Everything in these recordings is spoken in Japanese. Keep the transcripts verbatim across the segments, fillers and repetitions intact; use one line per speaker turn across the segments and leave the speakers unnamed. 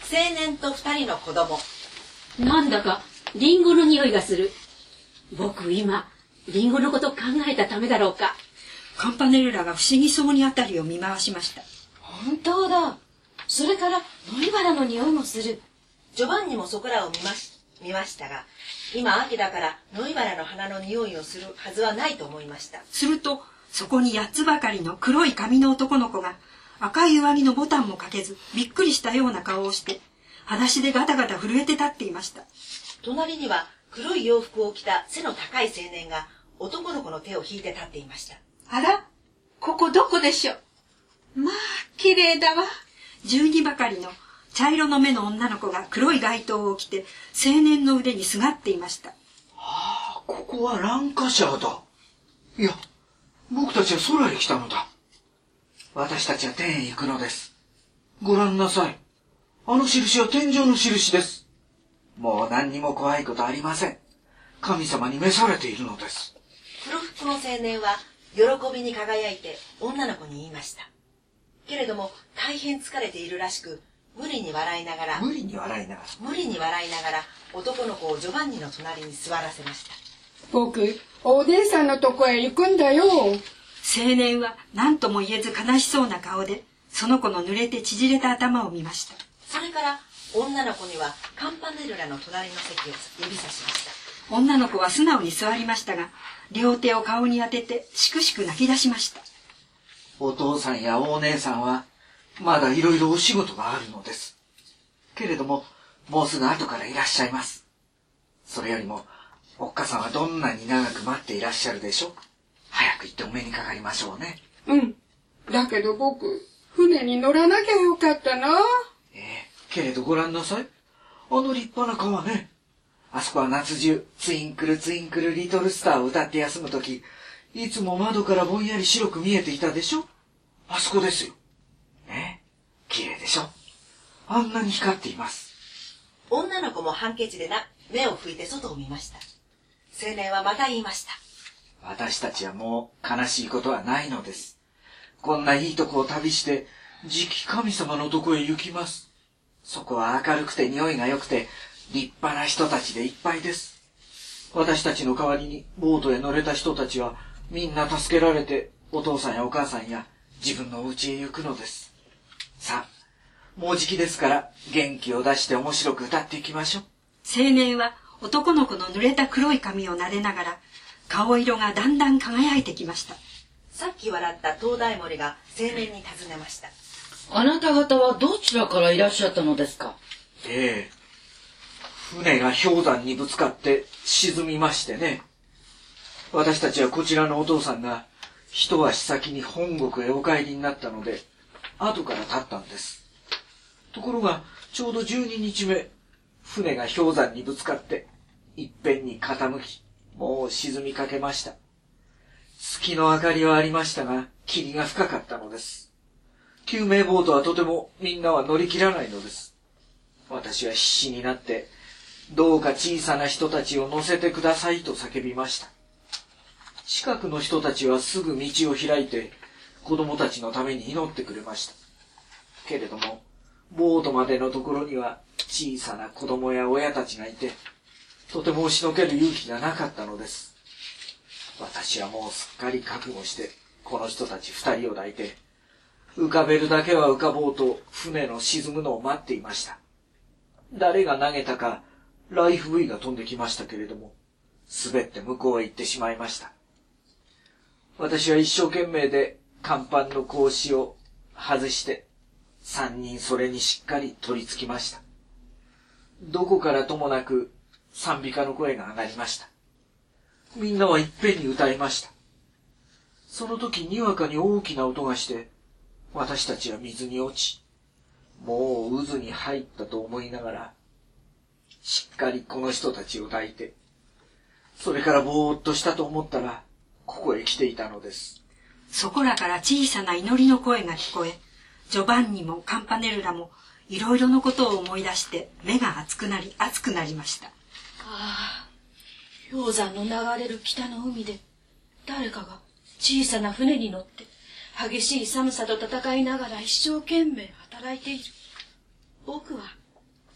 青年と二人の子供。
なんだかリンゴの匂いがする。僕今リンゴのこと考えたためだろうか。
カンパネルラが不思議そうにあたりを見回しました。
本当だ。それからノイバラの匂いもする。
ジョバンニもそこらを見まし、見ましたが、今秋だからノイバラの花の匂いをするはずはないと思いました。
するとそこにやっつばかりの黒い髪の男の子が赤い上着のボタンもかけずびっくりしたような顔をして裸足でガタガタ震えて立っていました。
隣には黒い洋服を着た背の高い青年が男の子の手を引いて立っていました。
あら、ここどこでしょう。まあ綺麗だわ。
十二ばかりの茶色の目の女の子が黒い街灯を着て青年の腕にすがっていました。
ああ、ここはランカシャーだ。いや、僕たちは空へ来たのだ。私たちは天へ行くのです。ご覧なさい。あの印は天上の印です。もう何にも怖いことありません。神様に召されているのです。
黒服の青年は喜びに輝いて女の子に言いました。けれども大変疲れているらしく、無理に笑いながら
無理に笑いながら
無理に笑いながら男の子をジョバンニの隣に座らせました。
僕、お姉さんのとこへ行くんだよ。
青年は何とも言えず悲しそうな顔でその子の濡れて縮れた頭を見ました。
それから女の子にはカンパネルラの隣の席を指さしました。
女の子は素直に座りましたが、両手を顔に当ててしくしく泣き出しました。
お父さんやお姉さんはまだいろいろお仕事があるのです。けれどももうすぐ後からいらっしゃいます。それよりもおっかさんはどんなに長く待っていらっしゃるでしょう。早く行ってお目にかかりましょうね。
うん。だけど僕、船に乗らなきゃよかったな。
ええ、けれどご覧なさい。あの立派な川ね。あそこは夏中、ツインクルツインクルリトルスターを歌って休むとき、いつも窓からぼんやり白く見えていたでしょ。あそこですよ。ねえ、綺麗でしょ。あんなに光っています。
女の子もハンケチでな目を拭いて外を見ました。青年はまた言いました。
私たちはもう悲しいことはないのです。こんないいとこを旅して次期神様のとこへ行きます。そこは明るくて匂いが良くて立派な人たちでいっぱいです。私たちの代わりにボートへ乗れた人たちはみんな助けられてお父さんやお母さんや自分の家へ行くのです。さあ、もうじきですから元気を出して面白く歌っていきましょう。
青年は男の子の濡れた黒い髪を撫でながら顔色がだんだん輝いてきました。
さっき笑った東大森が青年に尋ねました。
あなた方はどちらからいらっしゃったのですか。
ええ、船が氷山にぶつかって沈みましてね。私たちはこちらのお父さんが一足先に本国へお帰りになったので後から立ったんです。ところがちょうどじゅうににちめ、船が氷山にぶつかっていっぺんに傾き、もう沈みかけました。月の明かりはありましたが霧が深かったのです。救命ボートはとてもみんなは乗り切らないのです。私は必死になってどうか小さな人たちを乗せてくださいと叫びました。近くの人たちはすぐ道を開いて子供たちのために祈ってくれました。けれどもボートまでのところには小さな子供や親たちがいて、とても押しのける勇気がなかったのです。私はもうすっかり覚悟してこの人たち二人を抱いて、浮かべるだけは浮かぼうと船の沈むのを待っていました。誰が投げたかライフブイが飛んできましたけれども、滑って向こうへ行ってしまいました。私は一生懸命で甲板の格子を外して三人それにしっかり取り付きました。どこからともなく賛美歌の声が上がりました。みんなはいっぺんに歌いました。その時にわかに大きな音がして、私たちは水に落ち、もう渦に入ったと思いながら、しっかりこの人たちを抱いて、それからぼーっとしたと思ったら、ここへ来ていたのです。
そこらから小さな祈りの声が聞こえ、ジョバンニもカンパネルラもいろいろのことを思い出して目が熱くなり熱くなりました。
ああ、氷山の流れる北の海で誰かが小さな船に乗って激しい寒さと戦いながら一生懸命働いている。僕は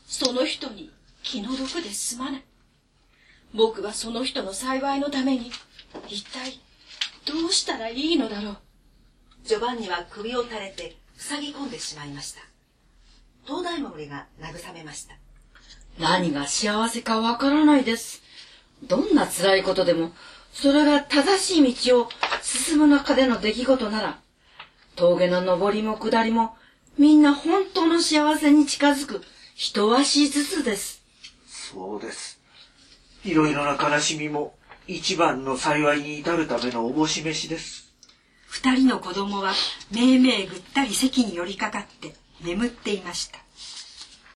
その人に気の毒で済まない。僕はその人の幸いのために一体どうしたらいいのだろう。
ジョバンニは首を垂れて塞ぎ込んでしまいました。灯台守が慰めました。
何が幸せかわからないです。どんな辛いことでも、それが正しい道を進む中での出来事なら、峠の上りも下りも、みんな本当の幸せに近づく一足ずつです。
そうです。いろいろな悲しみも一番の幸いに至るためのおぼし飯です。
二人の子供はめいめいぐったり席に寄りかかって眠っていました。